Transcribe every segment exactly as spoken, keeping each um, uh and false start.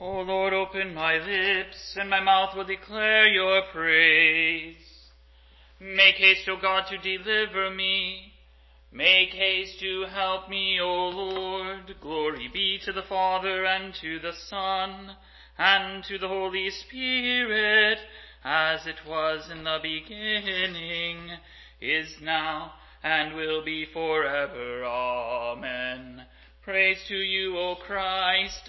O Lord, open my lips, and my mouth will declare your praise. Make haste, O God, to deliver me. Make haste to help me, O Lord. Glory be to the Father, and to the Son, and to the Holy Spirit, as it was in the beginning, is now, and will be forever. Amen. Praise to you, O Christ.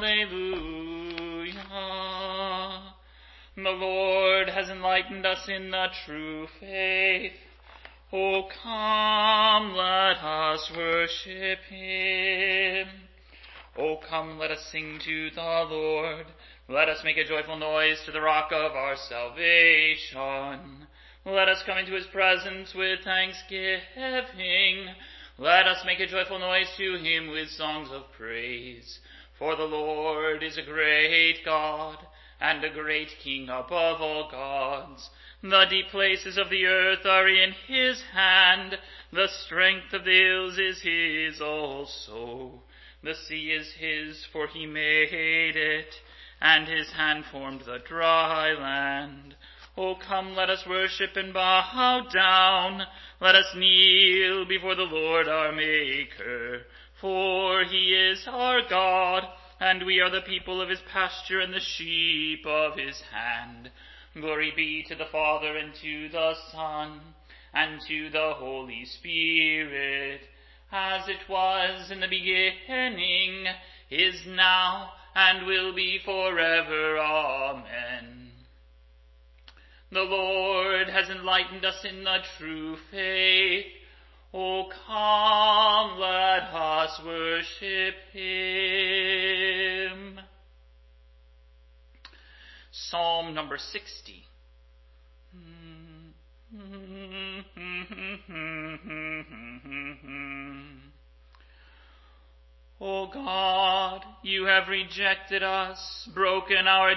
Alleluia. The Lord has enlightened us in the true faith. O come, let us worship him. O come, let us sing to the Lord. Let us make a joyful noise to the rock of our salvation. Let us come into his presence with thanksgiving. Let us make a joyful noise to him with songs of praise. For the Lord is a great God, and a great King above all gods. The deep places of the earth are in his hand. The strength of the hills is his also. The sea is his, for he made it, and his hand formed the dry land. O come, let us worship and bow down. Let us kneel before the Lord our Maker. For he is our God, and we are the people of his pasture and the sheep of his hand. Glory be to the Father, and to the Son, and to the Holy Spirit, as it was in the beginning, is now, and will be forever. Amen. The Lord has enlightened us in the true faith. O come, let us worship him. Psalm number sixty. O God, you have rejected us, broken our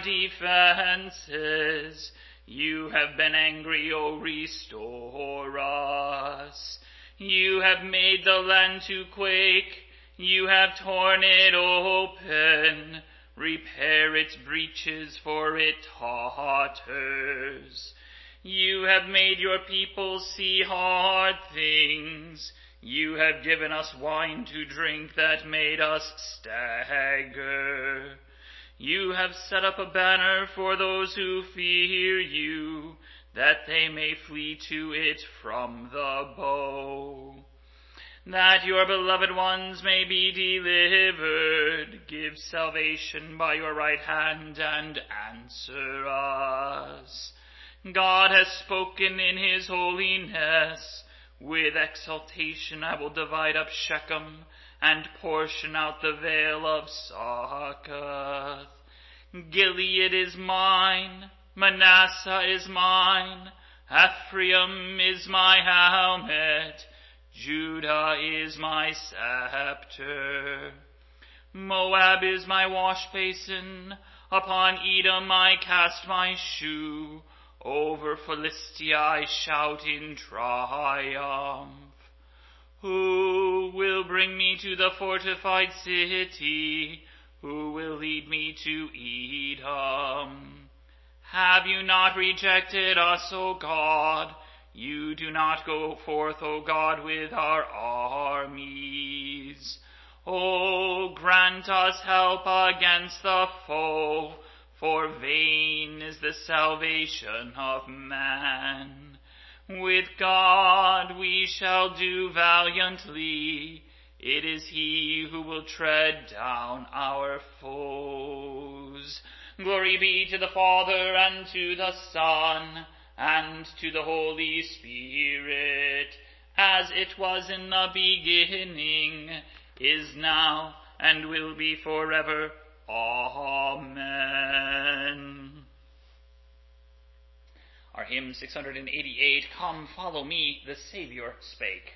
defenses. You have been angry, O restore us. You have made the land to quake. You have torn it open. Repair its breaches, for it totters. You have made your people see hard things. You have given us wine to drink that made us stagger. You have set up a banner for those who fear you, that they may flee to it from the bow. That your beloved ones may be delivered, give salvation by your right hand and answer us. God has spoken in his holiness. With exultation I will divide up Shechem and portion out the vale of Succoth. Gilead is mine, Manasseh is mine, Ephraim is my helmet, Judah is my scepter. Moab is my wash basin, upon Edom I cast my shoe, over Philistia I shout in triumph. Who will bring me to the fortified city? Who will lead me to Edom? Have you not rejected us, O God? You do not go forth, O God, with our armies. O grant us help against the foe, for vain is the salvation of man. With God we shall do valiantly. It is he who will tread down our foes. Glory be to the Father, and to the Son, and to the Holy Spirit, as it was in the beginning, is now, and will be forever. Amen. Our hymn six hundred eighty-eight, Come Follow Me, the Saviour Spake.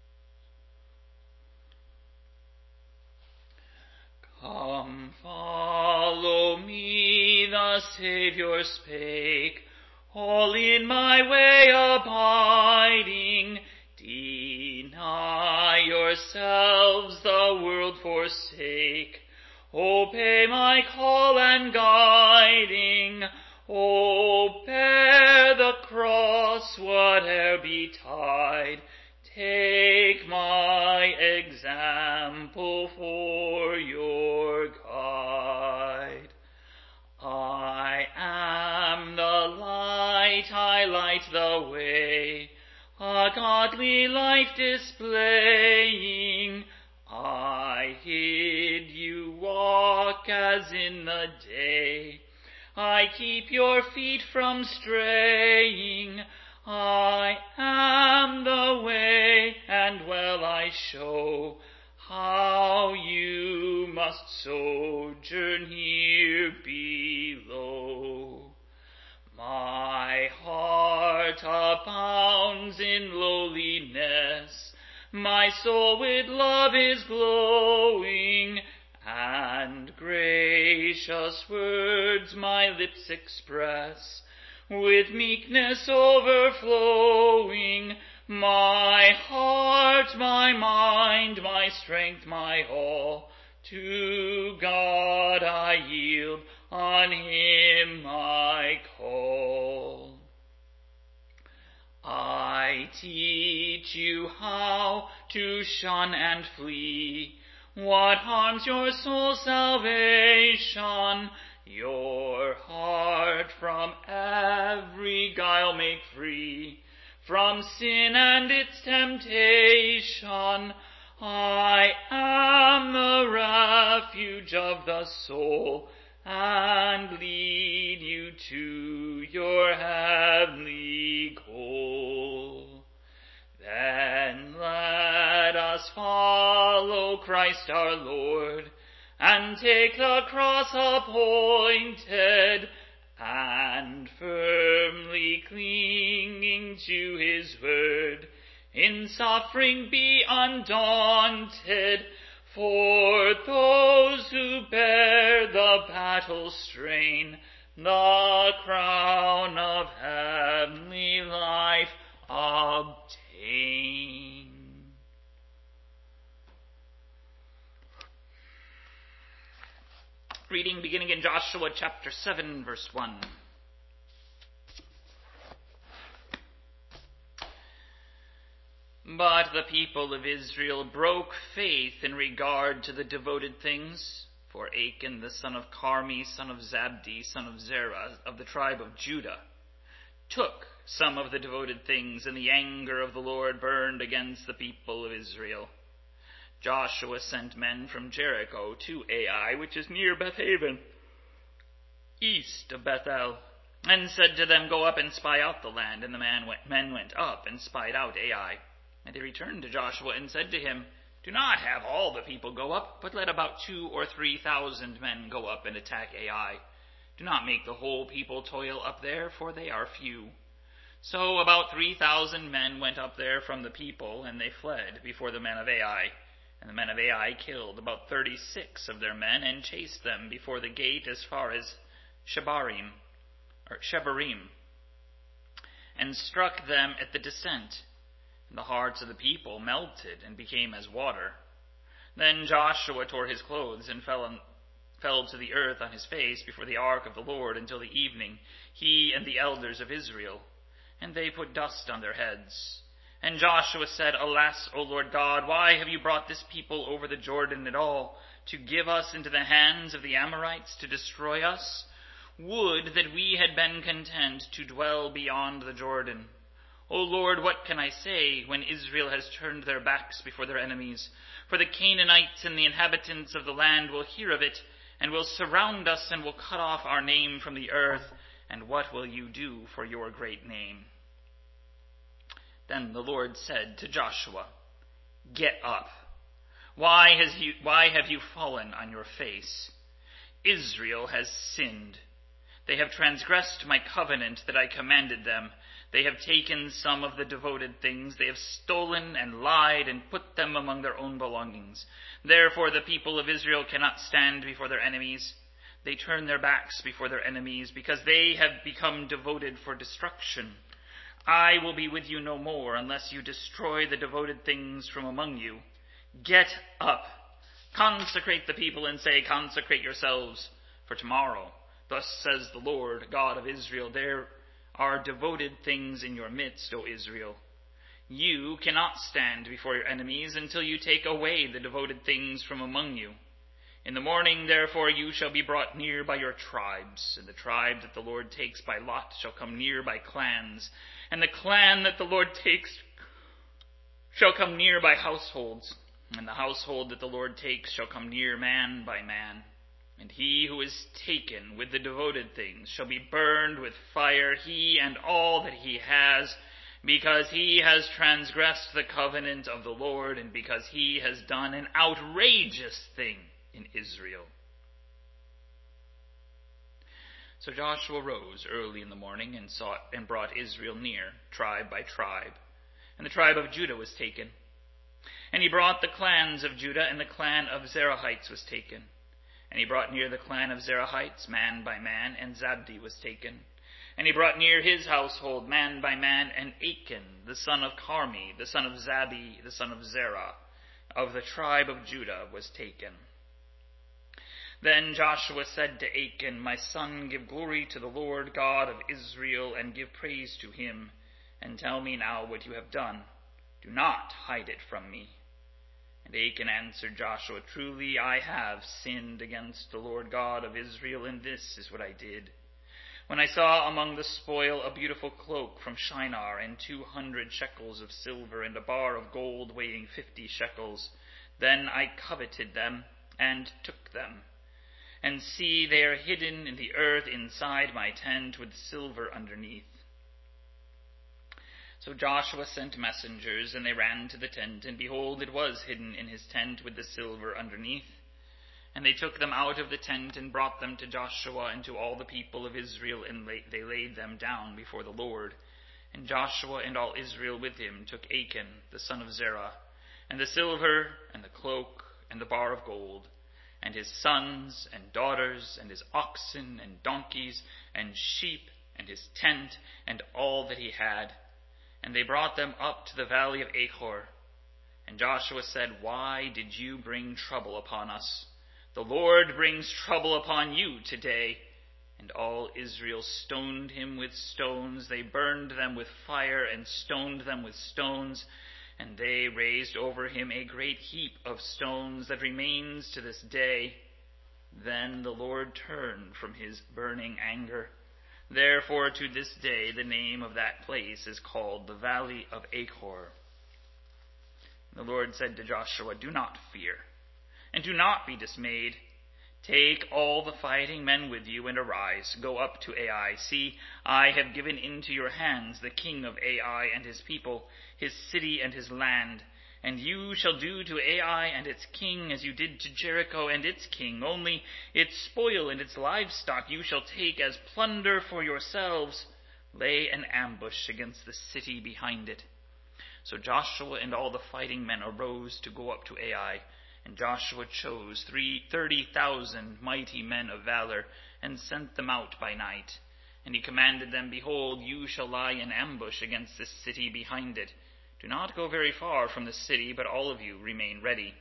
Come follow me, the Saviour spake, all in my way abiding. Deny yourselves, the world forsake. Obey my call and guiding. O bear the cross, whate'er betide. Take my example for your guide. I am the light, I light the way, a godly life displaying. I hid you walk as in the day. I keep your feet from straying. I am the way, and well I show how you must sojourn here below. My heart abounds in lowliness, my soul with love is glowing, and gracious words my lips express, with meekness overflowing. My heart, my mind, my strength, my all, to God I yield, on him I call. I teach you how to shun and flee what harms your soul's salvation. Your heart from every guile make free, from sin and its temptation. I am the refuge of the soul, and lead you to your heavenly goal. Then let us follow Christ our Lord, and take the cross appointed, and firmly clinging to his word, in suffering be undaunted. For those who bear the battle strain, the crown of heavenly life obtain. Reading beginning in Joshua chapter seven, verse one. But the people of Israel broke faith in regard to the devoted things, for Achan the son of Carmi, son of Zabdi, son of Zerah, of the tribe of Judah, took some of the devoted things, and the anger of the Lord burned against the people of Israel. Joshua sent men from Jericho to Ai, which is near Bethaven, east of Bethel, and said to them, Go up and spy out the land. And the man went, men went up and spied out Ai. And they returned to Joshua and said to him, Do not have all the people go up, but let about two or three thousand men go up and attack Ai. Do not make the whole people toil up there, for they are few. So about three thousand men went up there from the people, and they fled before the men of Ai. And the men of Ai killed about thirty-six of their men, and chased them before the gate as far as Shebarim, or Shebarim, and struck them at the descent. And the hearts of the people melted and became as water. Then Joshua tore his clothes and fell, on, fell to the earth on his face before the ark of the Lord until the evening, he and the elders of Israel. And they put dust on their heads. And Joshua said, Alas, O Lord God, why have you brought this people over the Jordan at all, to give us into the hands of the Amorites to destroy us? Would that we had been content to dwell beyond the Jordan. O Lord, what can I say when Israel has turned their backs before their enemies? For the Canaanites and the inhabitants of the land will hear of it, and will surround us, and will cut off our name from the earth. And what will you do for your great name? Then the Lord said to Joshua, Get up. Why has you, why have you fallen on your face? Israel has sinned. They have transgressed my covenant that I commanded them. They have taken some of the devoted things. They have stolen and lied and put them among their own belongings. Therefore the people of Israel cannot stand before their enemies. They turn their backs before their enemies, because they have become devoted for destruction. I will be with you no more unless you destroy the devoted things from among you. Get up. Consecrate the people and say, consecrate yourselves for tomorrow. Thus says the Lord God of Israel, there are devoted things in your midst, O Israel. You cannot stand before your enemies until you take away the devoted things from among you. In the morning, therefore, you shall be brought near by your tribes, and the tribe that the Lord takes by lot shall come near by clans, and the clan that the Lord takes shall come near by households, and the household that the Lord takes shall come near man by man. And he who is taken with the devoted things shall be burned with fire, he and all that he has, because he has transgressed the covenant of the Lord, and because he has done an outrageous thing in Israel. So Joshua rose early in the morning and sought and brought Israel near, tribe by tribe. And the tribe of Judah was taken. And he brought the clans of Judah, and the clan of Zerahites was taken. And he brought near the clan of Zerahites, man by man, and Zabdi was taken. And he brought near his household, man by man, and Achan, the son of Carmi, the son of Zabi, the son of Zerah, of the tribe of Judah, was taken. Then Joshua said to Achan, my son, give glory to the Lord God of Israel, and give praise to him, and tell me now what you have done. Do not hide it from me. And Achan answered Joshua, truly I have sinned against the Lord God of Israel, and this is what I did. When I saw among the spoil a beautiful cloak from Shinar, and two hundred shekels of silver, and a bar of gold weighing fifty shekels, then I coveted them, and took them. And see, they are hidden in the earth inside my tent with silver underneath. So Joshua sent messengers, and they ran to the tent, and behold, it was hidden in his tent with the silver underneath. And they took them out of the tent, and brought them to Joshua and to all the people of Israel, and they laid them down before the Lord. And Joshua and all Israel with him took Achan, the son of Zerah, and the silver, and the cloak, and the bar of gold, and his sons and daughters, and his oxen and donkeys, and sheep, and his tent, and all that he had. And they brought them up to the valley of Achor. And Joshua said, why did you bring trouble upon us? The Lord brings trouble upon you today. And all Israel stoned him with stones. They burned them with fire and stoned them with stones. And they raised over him a great heap of stones that remains to this day. Then the Lord turned from his burning anger. Therefore to this day the name of that place is called the Valley of Achor. The Lord said to Joshua, do not fear, and do not be dismayed. Take all the fighting men with you, and arise, go up to Ai. See, I have given into your hands the king of Ai and his people, his city and his land. And you shall do to Ai and its king as you did to Jericho and its king, only its spoil and its livestock you shall take as plunder for yourselves. Lay an ambush against the city behind it. So Joshua and all the fighting men arose to go up to Ai. And Joshua chose three thirty thousand mighty men of valor, and sent them out by night. And he commanded them, behold, you shall lie in ambush against this city behind it. Do not go very far from the city, but all of you remain ready.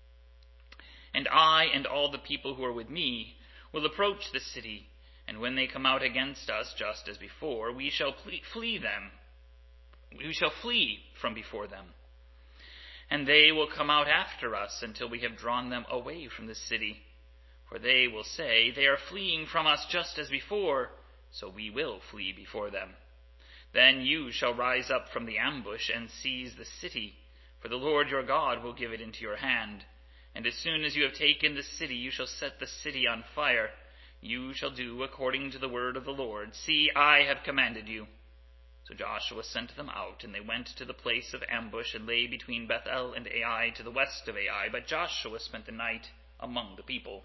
And I and all the people who are with me will approach the city, and when they come out against us, just as before, we shall flee them. We shall flee from before them. And they will come out after us until we have drawn them away from the city. For they will say, they are fleeing from us just as before, so we will flee before them. Then you shall rise up from the ambush and seize the city, for the Lord your God will give it into your hand. And as soon as you have taken the city, you shall set the city on fire. You shall do according to the word of the Lord. See, I have commanded you. So Joshua sent them out, and they went to the place of ambush, and lay between Bethel and Ai to the west of Ai. But Joshua spent the night among the people.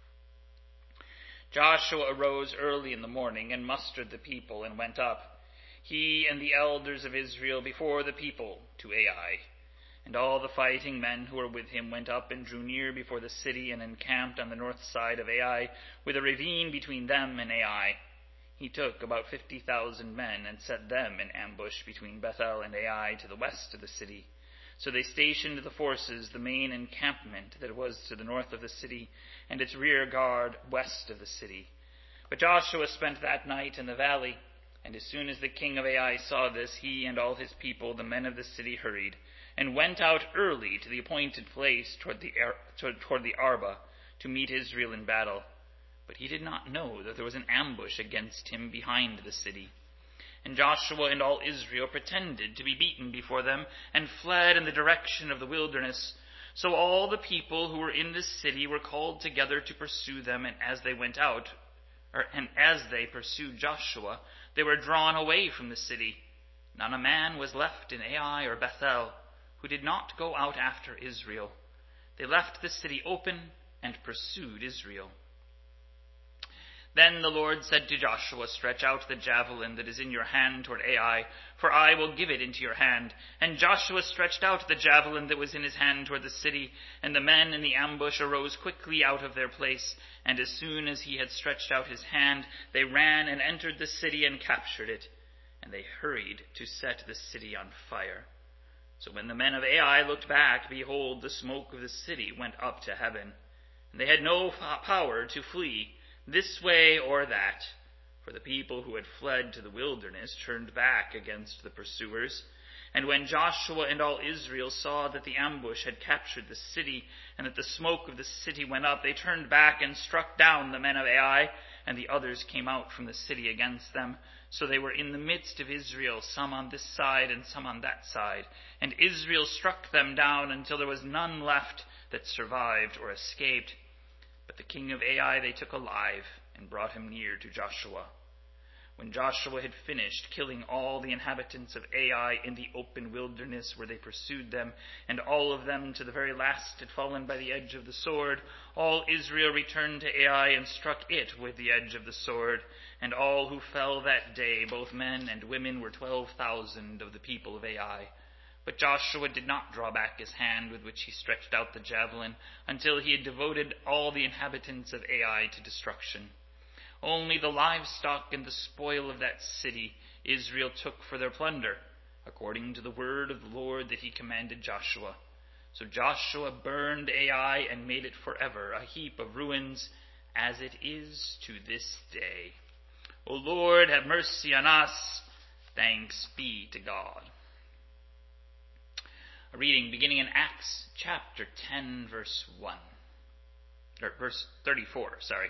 Joshua arose early in the morning, and mustered the people, and went up, he and the elders of Israel, before the people to Ai. And all the fighting men who were with him went up and drew near before the city, and encamped on the north side of Ai, with a ravine between them and Ai. He took about fifty thousand men, and set them in ambush between Bethel and Ai to the west of the city. So they stationed the forces, the main encampment that was to the north of the city, and its rear guard west of the city. But Joshua spent that night in the valley, and as soon as the king of Ai saw this, he and all his people, the men of the city, hurried, and went out early to the appointed place toward the, toward the Arba, to meet Israel in battle. But he did not know that there was an ambush against him behind the city. And Joshua and all Israel pretended to be beaten before them, and fled in the direction of the wilderness. So all the people who were in the city were called together to pursue them, and as they went out, or, and as they pursued Joshua, they were drawn away from the city. Not a man was left in Ai or Bethel who did not go out after Israel. They left the city open and pursued Israel. Then the Lord said to Joshua, "Stretch out the javelin that is in your hand toward Ai, for I will give it into your hand." And Joshua stretched out the javelin that was in his hand toward the city, and the men in the ambush arose quickly out of their place. And as soon as he had stretched out his hand, they ran and entered the city and captured it. And they hurried to set the city on fire. So when the men of Ai looked back, behold, the smoke of the city went up to heaven. And they had no power to flee this way or that, for the people who had fled to the wilderness turned back against the pursuers. And when Joshua and all Israel saw that the ambush had captured the city, and that the smoke of the city went up, they turned back and struck down the men of Ai, and the others came out from the city against them. So they were in the midst of Israel, some on this side and some on that side. And Israel struck them down until there was none left that survived or escaped. But the king of Ai they took alive and brought him near to Joshua. When Joshua had finished killing all the inhabitants of Ai in the open wilderness where they pursued them, and all of them to the very last had fallen by the edge of the sword, all Israel returned to Ai and struck it with the edge of the sword. And all who fell that day, both men and women, were twelve thousand of the people of Ai. But Joshua did not draw back his hand with which he stretched out the javelin until he had devoted all the inhabitants of Ai to destruction. Only the livestock and the spoil of that city Israel took for their plunder, according to the word of the Lord that he commanded Joshua. So Joshua burned Ai and made it forever a heap of ruins, as it is to this day. O Lord, have mercy on us. Thanks be to God. A reading beginning in Acts chapter ten, verse one. Or verse thirty-four, sorry.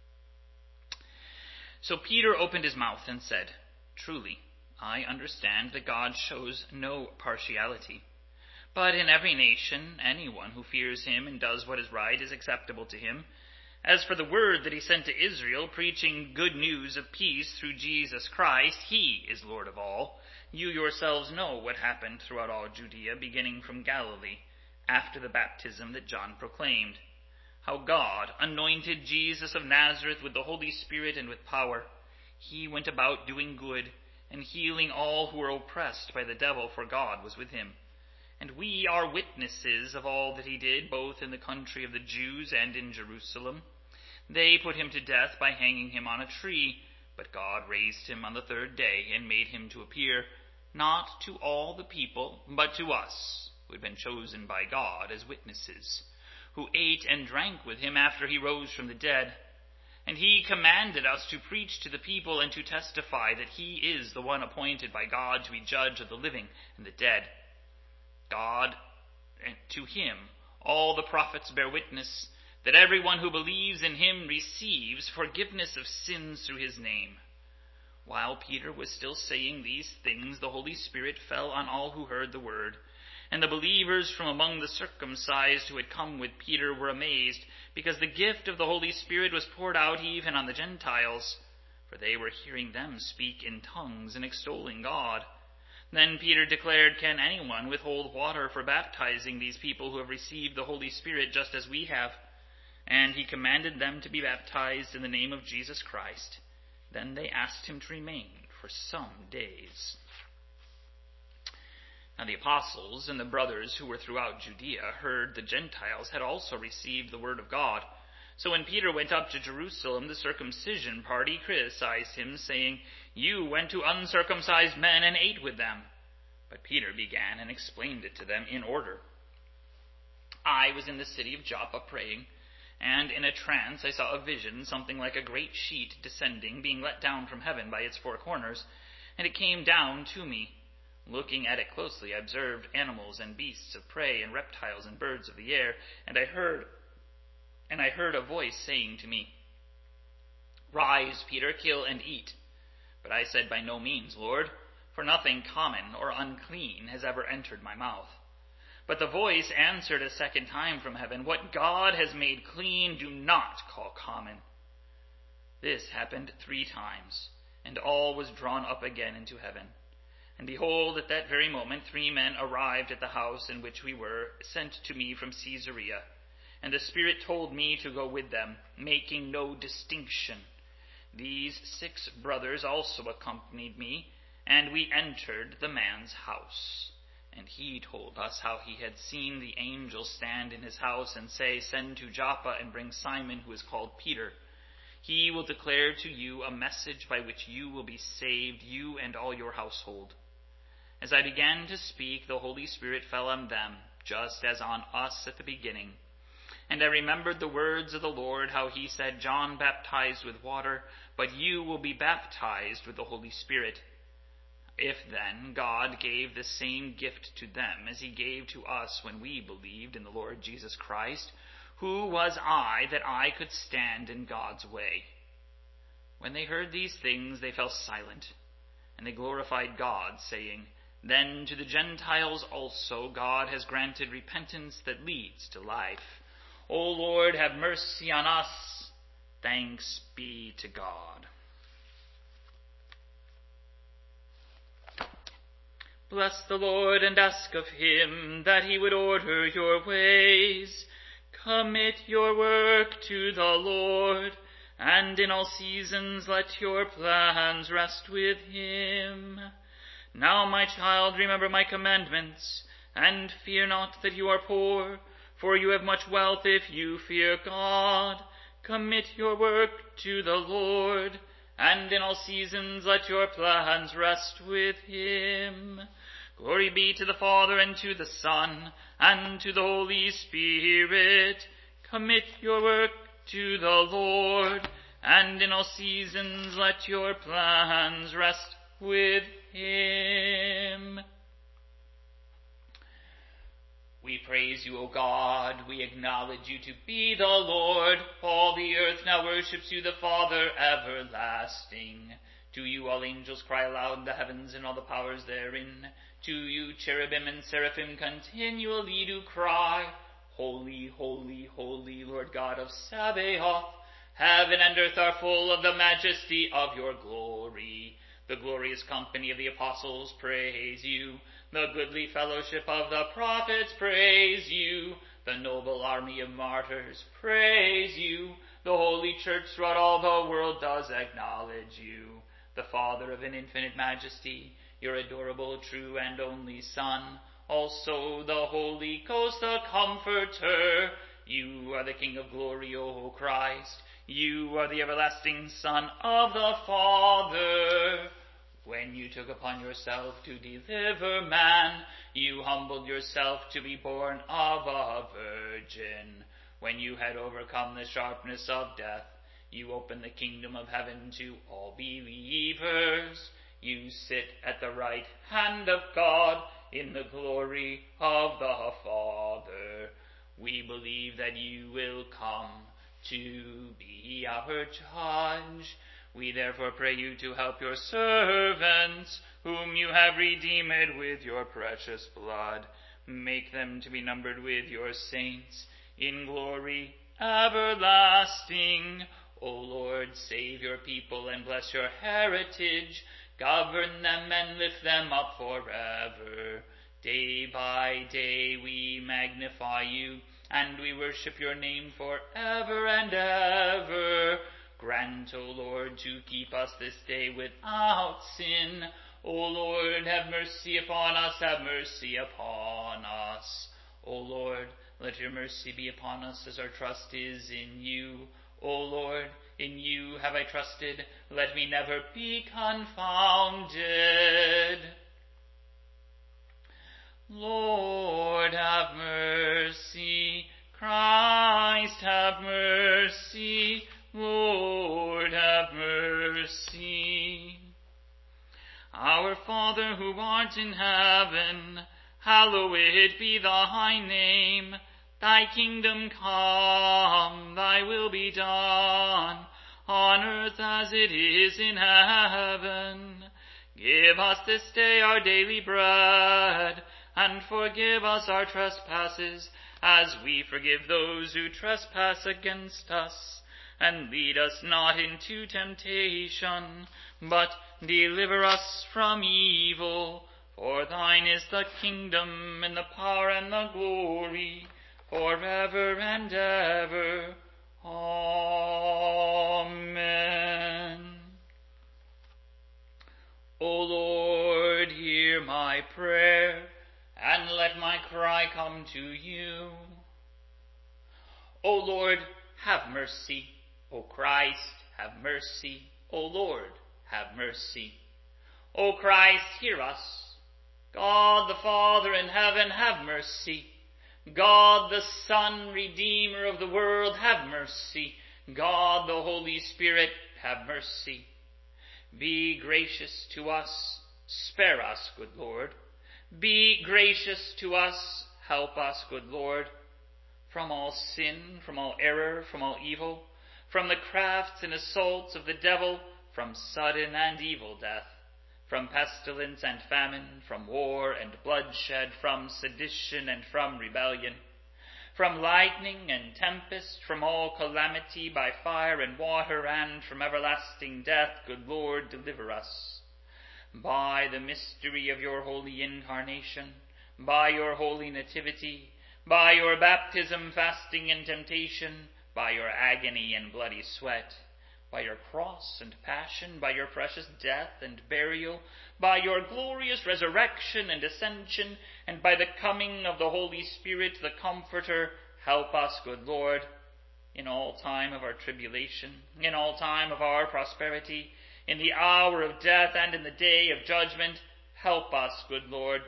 So Peter opened his mouth and said, "Truly, I understand that God shows no partiality. But in every nation, anyone who fears him and does what is right is acceptable to him. As for the word that he sent to Israel, preaching good news of peace through Jesus Christ, he is Lord of all. You yourselves know what happened throughout all Judea, beginning from Galilee, after the baptism that John proclaimed, how God anointed Jesus of Nazareth with the Holy Spirit and with power. He went about doing good and healing all who were oppressed by the devil, for God was with him. And we are witnesses of all that he did, both in the country of the Jews and in Jerusalem. They put him to death by hanging him on a tree, but God raised him on the third day and made him to appear, not to all the people, but to us, who had been chosen by God as witnesses, who ate and drank with him after he rose from the dead. And he commanded us to preach to the people and to testify that he is the one appointed by God to be judge of the living and the dead. God, and to him all the prophets bear witness that everyone who believes in him receives forgiveness of sins through his name." While Peter was still saying these things, the Holy Spirit fell on all who heard the word. And the believers from among the circumcised who had come with Peter were amazed, because the gift of the Holy Spirit was poured out even on the Gentiles, for they were hearing them speak in tongues and extolling God. Then Peter declared, "Can anyone withhold water for baptizing these people who have received the Holy Spirit just as we have?" And he commanded them to be baptized in the name of Jesus Christ. Then they asked him to remain for some days. Now the apostles and the brothers who were throughout Judea heard the Gentiles had also received the word of God. So when Peter went up to Jerusalem, the circumcision party criticized him, saying, "You went to uncircumcised men and ate with them." But Peter began and explained it to them in order. I was in the city of Joppa praying, and in a trance I saw a vision, something like a great sheet descending, being let down from heaven by its four corners, and it came down to me. Looking at it closely, I observed animals and beasts of prey and reptiles and birds of the air, and I heard and I heard a voice saying to me, "Rise, Peter, kill and eat." But I said, "By no means, Lord, for nothing common or unclean has ever entered my mouth." But the voice answered a second time from heaven, "What God has made clean, do not call common." This happened three times, and all was drawn up again into heaven. And behold, at that very moment three men arrived at the house in which we were, sent to me from Caesarea. And the Spirit told me to go with them, making no distinction. These six brothers also accompanied me, and we entered the man's house. And he told us how he had seen the angel stand in his house and say, "Send to Joppa and bring Simon, who is called Peter. He will declare to you a message by which you will be saved, you and all your household." As I began to speak, the Holy Spirit fell on them, just as on us at the beginning. And I remembered the words of the Lord, how he said, "John baptized with water, but you will be baptized with the Holy Spirit." If then God gave the same gift to them as he gave to us when we believed in the Lord Jesus Christ, who was I that I could stand in God's way? When they heard these things, they fell silent, and they glorified God, saying, "Then to the Gentiles also God has granted repentance that leads to life. O Lord, have mercy on us. Thanks be to God." Bless the Lord and ask of him that he would order your ways. Commit your work to the Lord, and in all seasons let your plans rest with him. Now, my child, remember my commandments, and fear not that you are poor, for you have much wealth if you fear God. Commit your work to the Lord, and in all seasons let your plans rest with him. Glory be to the Father, and to the Son, and to the Holy Spirit. Commit your work to the Lord, and in all seasons let your plans rest with him. We praise you, O God. We acknowledge you to be the Lord. All the earth now worships you, the Father everlasting. To you all angels cry aloud in the heavens, and all the powers therein. To you cherubim and seraphim continually do cry, "Holy, holy, holy, Lord God of Sabaoth. Heaven and earth are full of the majesty of your glory." The glorious company of the apostles praise you. The goodly fellowship of the prophets praise you. The noble army of martyrs praise you. The holy church throughout all the world does acknowledge you. The Father of an infinite majesty, your adorable, true, and only Son, also the Holy Ghost, the Comforter. You are the King of glory, O Christ. You are the everlasting Son of the Father. When you took upon yourself to deliver man, you humbled yourself to be born of a virgin. When you had overcome the sharpness of death, you opened the kingdom of heaven to all believers. You sit at the right hand of God in the glory of the Father. We believe that you will come to be our judge. We therefore pray you to help your servants, whom you have redeemed with your precious blood. Make them to be numbered with your saints in glory everlasting. O Lord, save your people and bless your heritage. Govern them and lift them up forever. Day by day we magnify you, and we worship your name forever and ever. Grant, O Lord, to keep us this day without sin. O Lord, have mercy upon us, have mercy upon us. O Lord, let your mercy be upon us as our trust is in you. O Lord, in you have I trusted. Let me never be confounded. Lord, have mercy. Christ, have mercy. Lord, have mercy. Our Father, who art in heaven, hallowed be thy name. Thy kingdom come, thy will be done, on earth as it is in heaven. Give us this day our daily bread, and forgive us our trespasses, as we forgive those who trespass against us. And lead us not into temptation, but deliver us from evil. For thine is the kingdom, and the power, and the glory, forever and ever. Amen. O Lord, hear my prayer, and let my cry come to you. O Lord, have mercy. O Christ, have mercy. O Lord, have mercy. O Christ, hear us. God the Father in heaven, have mercy. God the Son, Redeemer of the world, have mercy. God the Holy Spirit, have mercy. Be gracious to us, spare us, good Lord. Be gracious to us, help us, good Lord. From all sin, from all error, from all evil, from the crafts and assaults of the devil, from sudden and evil death, from pestilence and famine, from war and bloodshed, from sedition and from rebellion, from lightning and tempest, from all calamity by fire and water, and from everlasting death, good Lord, deliver us. By the mystery of your holy incarnation, by your holy nativity, by your baptism, fasting, and temptation, by your agony and bloody sweat, by your cross and passion, by your precious death and burial, by your glorious resurrection and ascension, and by the coming of the Holy Spirit, the Comforter, help us, good Lord, in all time of our tribulation, in all time of our prosperity, in the hour of death and in the day of judgment. Help us, good Lord.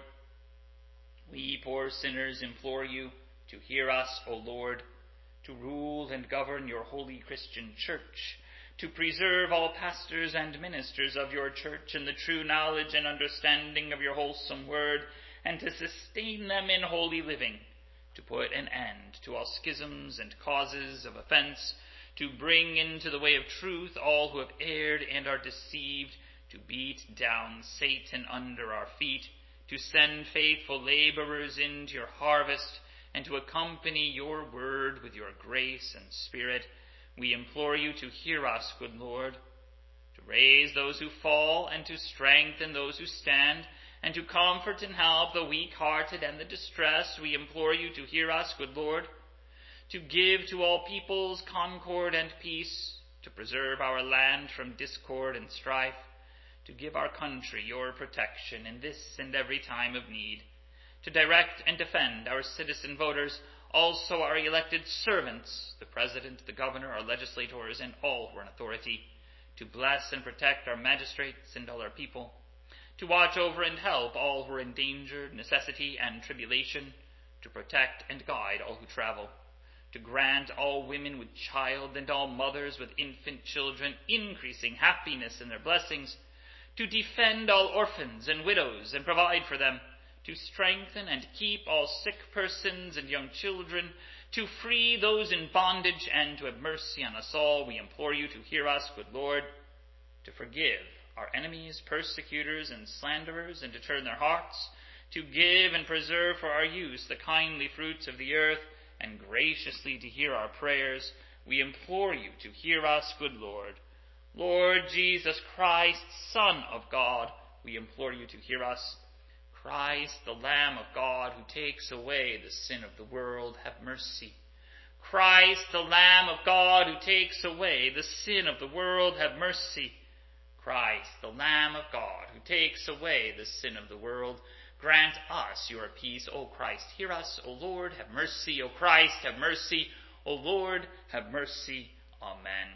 We poor sinners implore you to hear us, O Lord, to rule and govern your holy Christian church, to preserve all pastors and ministers of your church in the true knowledge and understanding of your wholesome word, and to sustain them in holy living, to put an end to all schisms and causes of offense, to bring into the way of truth all who have erred and are deceived, to beat down Satan under our feet, to send faithful laborers into your harvest, and to accompany your word with your grace and spirit. We implore you to hear us, good Lord, to raise those who fall and to strengthen those who stand, and to comfort and help the weak-hearted and the distressed. We implore you to hear us, good Lord, to give to all peoples concord and peace, to preserve our land from discord and strife, to give our country your protection in this and every time of need, to direct and defend our citizen voters, also our elected servants, the President, the Governor, our legislators, and all who are in authority, to bless and protect our magistrates and all our people, to watch over and help all who are in danger, necessity, and tribulation, to protect and guide all who travel, to grant all women with child and all mothers with infant children increasing happiness in their blessings, to defend all orphans and widows and provide for them, to strengthen and keep all sick persons and young children, to free those in bondage, and to have mercy on us all. We implore you to hear us, good Lord, to forgive our enemies, persecutors, and slanderers, and to turn their hearts, to give and preserve for our use the kindly fruits of the earth, and graciously to hear our prayers. We implore you to hear us, good Lord. Lord Jesus Christ, Son of God, we implore you to hear us. Christ, the Lamb of God, who takes away the sin of the world, have mercy. Christ, the Lamb of God, who takes away the sin of the world, have mercy. Christ, the Lamb of God, who takes away the sin of the world, grant us your peace. O Christ, hear us. O Lord, have mercy. O Christ, have mercy. O Lord, have mercy. Amen.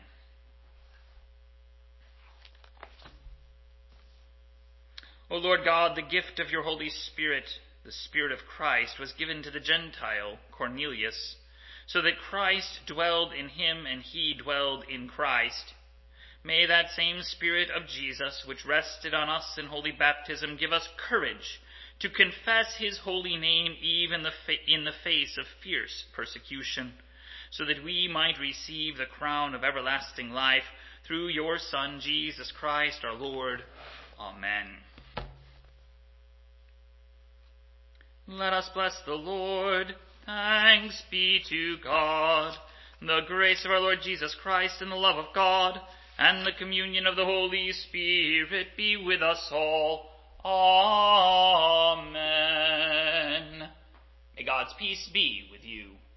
O Lord God, the gift of your Holy Spirit the Spirit of Christ was given to the Gentile, Cornelius, so that Christ dwelled in him and he dwelled in Christ. May that same Spirit of Jesus, which rested on us in holy baptism, give us courage to confess his holy name even in the face of fierce persecution, so that we might receive the crown of everlasting life through your Son, Jesus Christ our Lord. Amen. Let us bless the Lord. Thanks be to God. The grace of our Lord Jesus Christ and the love of God and the communion of the Holy Spirit be with us all. Amen. May God's peace be with you.